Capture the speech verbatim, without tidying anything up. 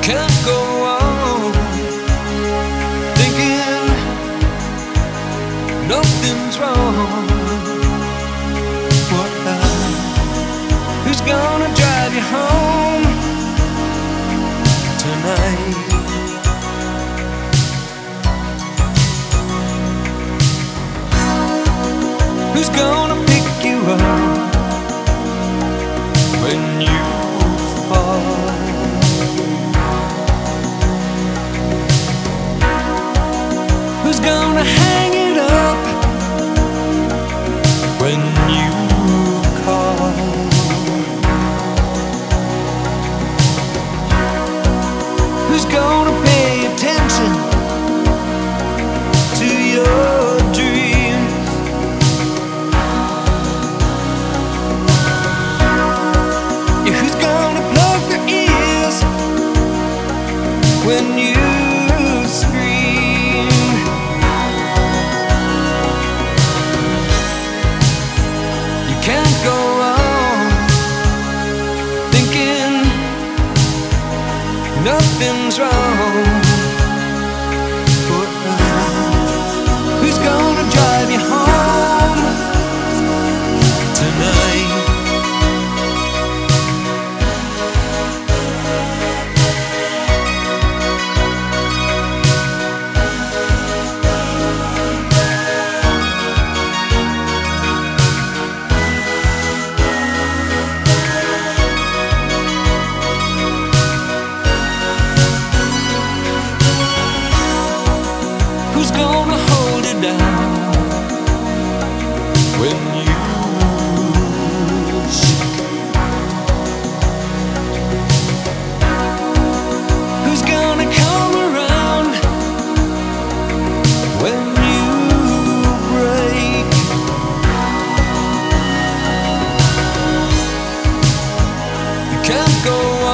can't go on thinking nothing's wrong. What? Who's gonna drive you home tonight? Who's gonna pick you up when you fall? Who's gonna hang it up when you call? Who's gonna pay attention to your dreams? Yeah, who's gonna plug their ears when you scream? You can't go on thinking nothing's wrong. Who's gonna drive you home tonight? Who's gonna hold it down when you shake? Who's gonna come around when you break? You can't go